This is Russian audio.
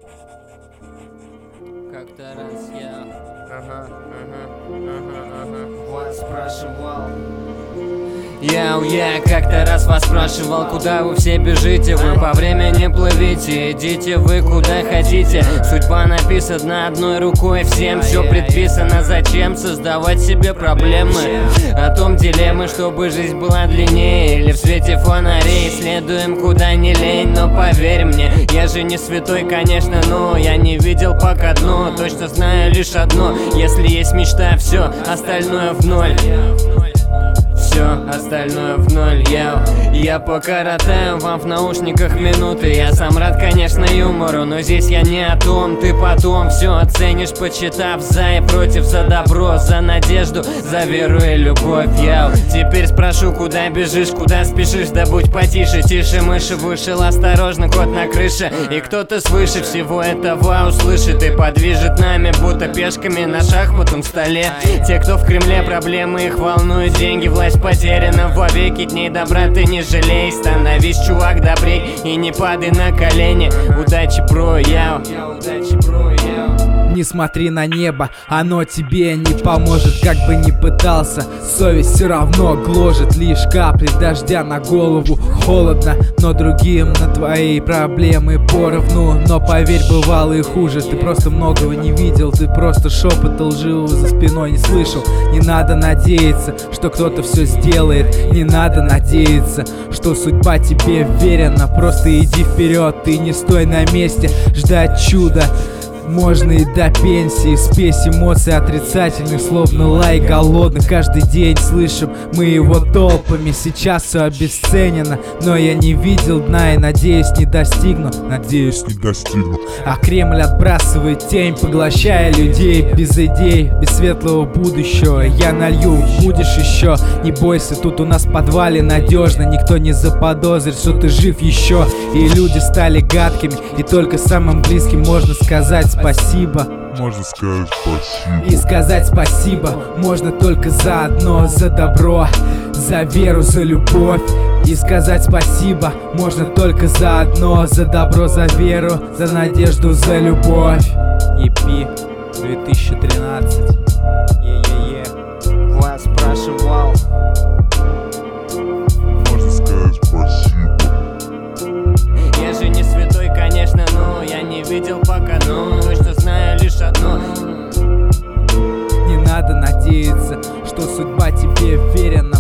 Как-то раз я вас спрашивал. Я как-то раз вас спрашивал, куда вы все бежите? Вы по времени плывите, идите вы куда хотите. Судьба написана одной рукой, всем все предписано. Зачем создавать себе проблемы? О том дилеммы, чтобы жизнь была длиннее, или в свете фонарей следуем куда не лень. Но поверь мне, я же не святой, конечно, но я не видел пока дно. Точно знаю лишь одно: если есть мечта, все остальное в ноль. Все остальное в ноль. Я покоротаю вам в наушниках минуты. Я сам рад, конечно, юмору, но здесь я не о том. Ты потом все оценишь, почитав за и против, за добро, за надежду, за веру и любовь. Теперь спрошу, куда бежишь, куда спешишь? Да будь потише, тише мыши. Вышел осторожно кот на крыше, и кто-то свыше всего этого услышит и подвижет нами, будто пешками на шахматном столе. Те, кто в Кремле, проблемы их волнуют, деньги, власть потеряна вовеки. Дней добра ты не жалей, становись, чувак, добрей и не падай на колени. Удачи, бро, удачи, бро, Не смотри на небо, оно тебе не поможет, как бы ни пытался. Совесть все равно гложет, лишь капли дождя на голову. Холодно, но другим на твои проблемы поровну. Но поверь, бывало и хуже. Ты просто многого не видел, ты просто шепот лживого за спиной не слышал. Не надо надеяться, что кто-то все сделает. Не надо надеяться, что судьба тебе верена. Просто иди вперед, ты не стой на месте. Ждать чуда можно и до пенсии. Спесь эмоций отрицательных, словно лай голодный. Каждый день слышим мы его толпами. Сейчас все обесценено, но я не видел дна и надеюсь не достигну. А Кремль отбрасывает тень, поглощая людей без идей, без светлого будущего. Я налью, будешь еще. Не бойся, тут у нас в подвале надежно. Никто не заподозрит, что ты жив еще. И люди стали гадкими, и только самым близким можно сказать спасибо. Можно сказать спасибо. И сказать спасибо можно только за одно: за добро, за веру, за любовь. И сказать спасибо можно только за одно: за добро, за веру, за надежду, за любовь. EP 2013. Вас спрашивал. Можно сказать спасибо. Я же не святой, конечно, но я не видел пока, но точно знаю лишь одно: не надо надеяться, что судьба тебе верена.